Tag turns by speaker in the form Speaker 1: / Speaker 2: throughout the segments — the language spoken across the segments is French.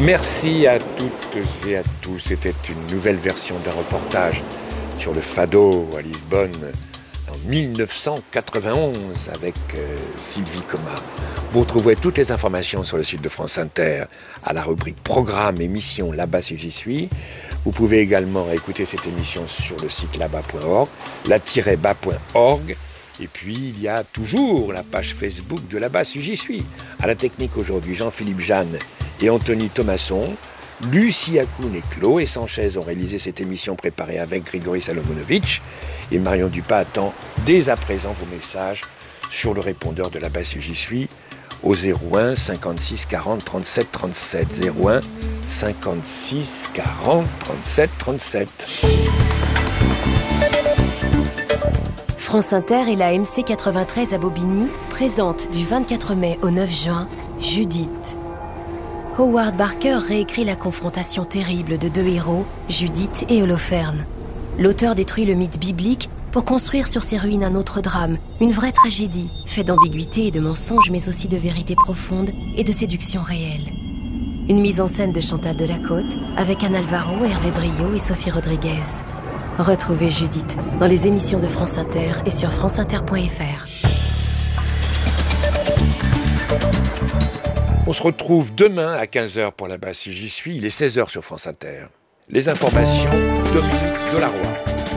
Speaker 1: Merci à toutes et à tous. C'était une nouvelle version d'un reportage sur le Fado à Lisbonne en 1991 avec Sylvie Comas. Vous retrouverez toutes les informations sur le site de France Inter à la rubrique Programme émission Là-bas si j'y suis. Vous pouvez également réécouter cette émission sur le site là-bas.org, la-bas.org. Et puis, il y a toujours la page Facebook de Là-bas si j'y suis. À la technique aujourd'hui, Jean-Philippe Jeanne et Anthony Thomasson. Lucie Akoun et Chloé Sanchez ont réalisé cette émission préparée avec Grigory Salomonovitch. Et Marion Dupas attend dès à présent vos messages sur le répondeur de Là-bas si j'y suis au 01 56 40 37 37. 01 56 40 37 37.
Speaker 2: France Inter et la MC 93 à Bobigny présentent du 24 mai au 9 juin Judith. Howard Barker réécrit la confrontation terrible de deux héros, Judith et Holoferne. L'auteur détruit le mythe biblique pour construire sur ses ruines un autre drame, une vraie tragédie, faite d'ambiguïté et de mensonges, mais aussi de vérité profonde et de séduction réelle. Une mise en scène de Chantal Delacôte, avec Anne Alvaro, Hervé Briot et Sophie Rodriguez. Retrouvez Judith dans les émissions de France Inter et sur franceinter.fr.
Speaker 1: On se retrouve demain à 15h pour Là-bas si j'y suis. Il est 16h sur France Inter. Les informations, Dominique Delaroy.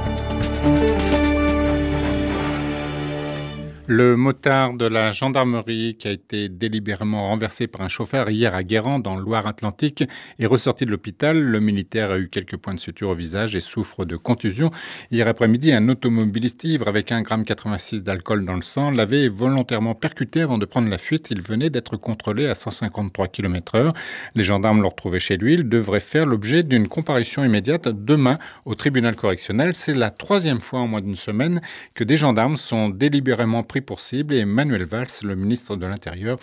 Speaker 3: Le motard de la gendarmerie qui a été délibérément renversé par un chauffeur hier à Guérande dans le Loire-Atlantique est ressorti de l'hôpital. Le militaire a eu quelques points de suture au visage et souffre de contusion. Hier après-midi, un automobiliste ivre avec 1,86 g d'alcool dans le sang l'avait volontairement percuté avant de prendre la fuite. Il venait d'être contrôlé à 153 km/h. Les gendarmes l'ont retrouvé chez lui. Il devrait faire l'objet d'une comparution immédiate demain au tribunal correctionnel. C'est la troisième fois en moins d'une semaine que des gendarmes sont délibérément pris pour cible et Manuel Valls, le ministre de l'Intérieur,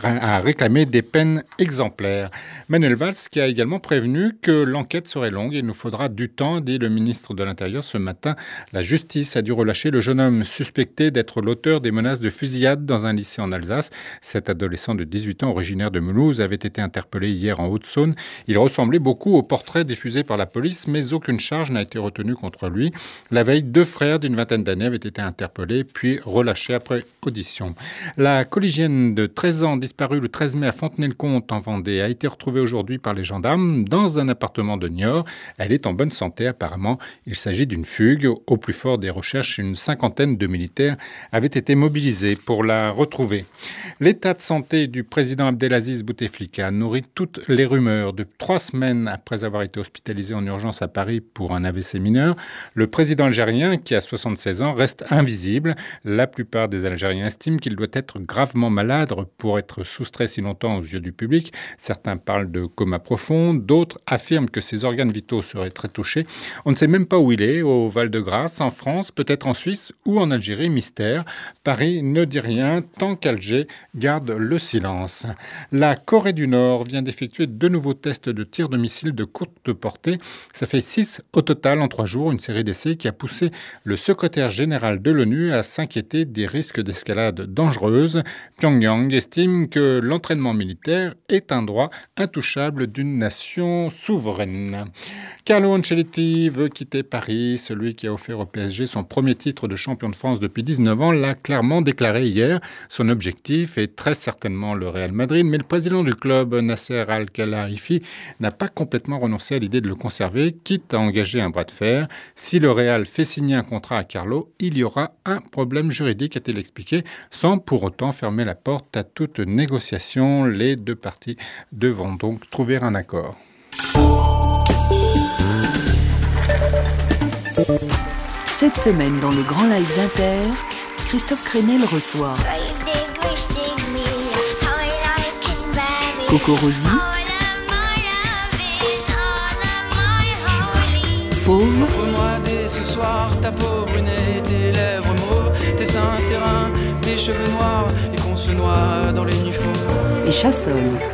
Speaker 3: a réclamé des peines exemplaires. Manuel Valls qui a également prévenu que l'enquête serait longue et il nous faudra du temps, dit le ministre de l'Intérieur ce matin. La justice a dû relâcher le jeune homme suspecté d'être l'auteur des menaces de fusillade dans un lycée en Alsace. Cet adolescent de 18 ans, originaire de Mulhouse, avait été interpellé hier en Haute-Saône. Il ressemblait beaucoup au portrait diffusé par la police, mais aucune charge n'a été retenue contre lui. La veille, deux frères d'une vingtaine d'années avaient été interpellés, puis relâchés après audition. La collégienne de 13 ans disparue le 13 mai à Fontenay-le-Comte en Vendée a été retrouvée aujourd'hui par les gendarmes dans un appartement de Niort. Elle est en bonne santé apparemment. Il s'agit d'une fugue. Au plus fort des recherches, une cinquantaine de militaires avaient été mobilisés pour la retrouver. L'état de santé du président Abdelaziz Bouteflika nourrit toutes les rumeurs. De 3 semaines après avoir été hospitalisé en urgence à Paris pour un AVC mineur, le président algérien, qui a 76 ans, reste invisible. La plupart des Algériens estiment qu'il doit être gravement malade pour être soustrait si longtemps aux yeux du public. Certains parlent de coma profond, d'autres affirment que ses organes vitaux seraient très touchés. On ne sait même pas où il est, au Val-de-Grâce, en France, peut-être en Suisse ou en Algérie, mystère. Paris ne dit rien tant qu'Alger garde le silence. La Corée du Nord vient d'effectuer 2 nouveaux tests de tir de missiles de courte portée. Ça fait 6 au total en 3 jours, une série d'essais qui a poussé le secrétaire général de l'ONU à s'inquiéter des risques d'escalade dangereuse. Pyongyang estime que l'entraînement militaire est un droit intouchable d'une nation souveraine. Carlo Ancelotti veut quitter Paris. Celui qui a offert au PSG son premier titre de champion de France depuis 19 ans l'a clairement déclaré hier. Son objectif est très certainement le Real Madrid, mais le président du club, Nasser Al-Khelaifi, n'a pas complètement renoncé à l'idée de le conserver, quitte à engager un bras de fer. Si le Real fait signer un contrat à Carlo, il y aura un problème juridique, a-t-il expliqué, sans pour autant fermer la porte à toute négociation. Les deux parties devront donc trouver un accord.
Speaker 4: Cette semaine, dans le grand live d'Inter, Christophe Crenel reçoit Coco Rosie, Fauve,
Speaker 5: offre-moi dès ce soir ta peau brunette, tes lèvres mauves, tes seins terrains, tes cheveux noirs, et qu'on se noie dans les nuits fauves.
Speaker 4: et Chassol.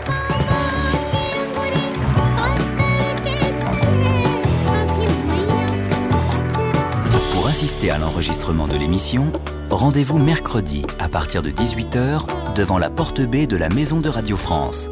Speaker 6: Pour assister à l'enregistrement de l'émission, rendez-vous mercredi à partir de 18h devant la porte B de la Maison de Radio France.